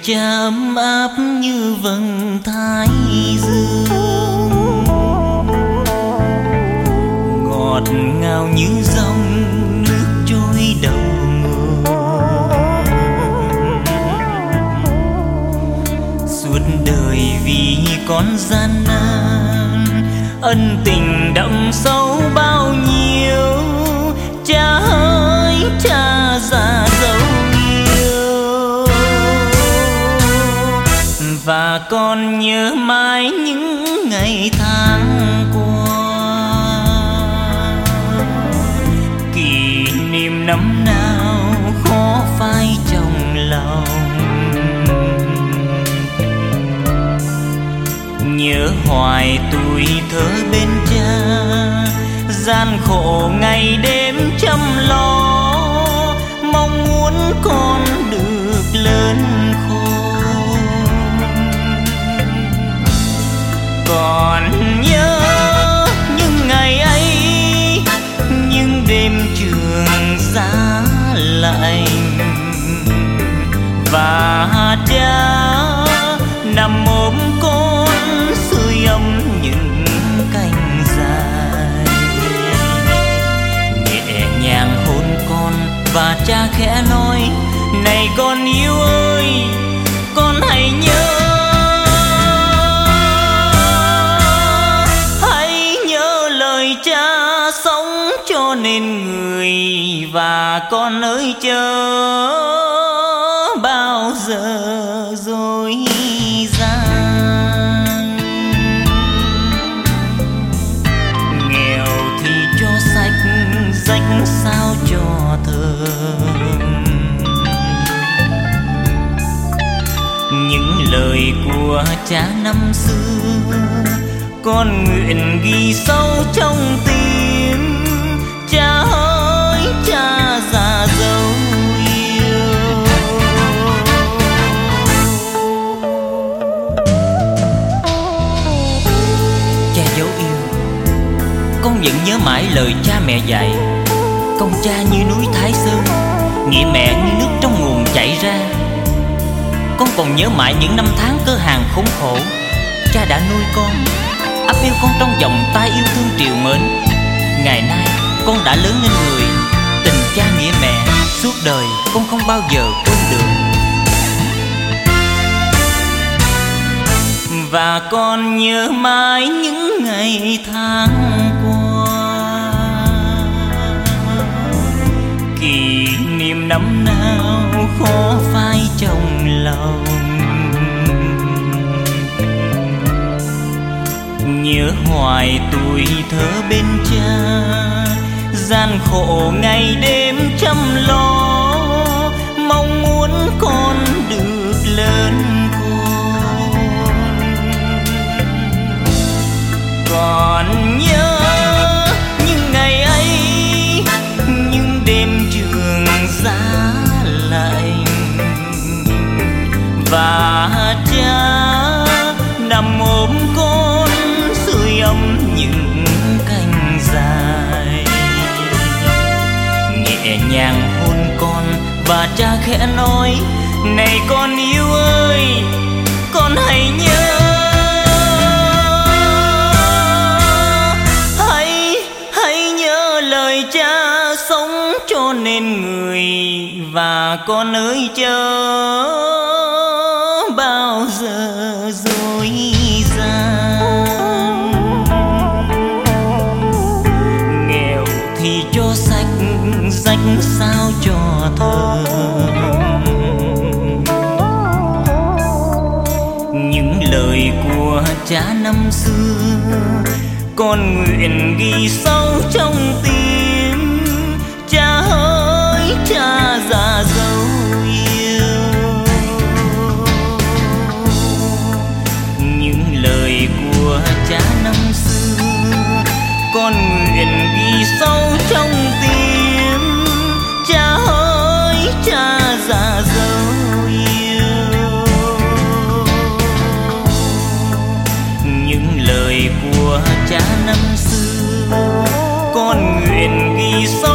cha ấm áp như vầng thái dương, ngọt ngào như dòng nước trôi đầu nguồn. Suốt đời vì con gian nan, ân tình đậm sâu bao nhiêu. Cha ơi cha già dấu yêu, và con nhớ mãi những ngày tháng qua. Kỷ niệm năm nào khó phai trong lòng, nhớ hoài tuổi thơ bên cha, gian khổ ngày đêm chăm lo, mong muốn con được lớn khôn. Còn nhớ những ngày ấy, những đêm trường giá lạnh, và cha nằm ôm con sưởi ấm những cánh dài. Nhẹ nhàng hôn con và cha khẽ nói: này con yêu ơi, con hãy nhớ, hãy nhớ lời cha sống cho nên người. Và con ơi chớ bao giờ dối gian, nghèo thì cho sách, danh sao cho thơm. Những lời của cha năm xưa con nguyện ghi sâu trong tim. Cha ơi cha già dấu yêu. Cha dấu yêu, con vẫn nhớ mãi lời cha mẹ dạy. Công cha như núi Thái Sơn, nghĩa mẹ như nước trong nguồn chảy ra. Con còn nhớ mãi những năm tháng cơ hàn khốn khổ. Cha đã nuôi con, ấp yêu con trong vòng tay yêu thương trìu mến. Ngày nay con đã lớn lên người, tình cha nghĩa mẹ suốt đời con không bao giờ quên được. Và con nhớ mãi những ngày tháng qua, kỷ niệm năm nào khó phai trong lòng. Nhớ hoài tuổi thơ bên cha, gian khổ ngày đêm chăm lo, mong muốn con được lớn khôn. Còn nhớ những ngày ấy, những đêm trường giá lạnh, và cha nằm ôm con sưởi ấm những cánh dài. Nhẹ nhàng hôn con và cha khẽ nói: này con yêu ơi, con hãy nhớ, hãy nhớ lời cha sống cho nên người. Và con ơi chớ bao giờ dối gian, nghèo thì cho sách, danh sao cho thơm. Những lời của cha năm xưa con nguyện ghi sâu trong tim. Cha ơi cha già dấu yêu, những lời của cha năm xưa con nguyện ghi sâu trong tim. Cha ơi cha già dấu yêu, những lời của cha năm xưa con nguyện ghi sâu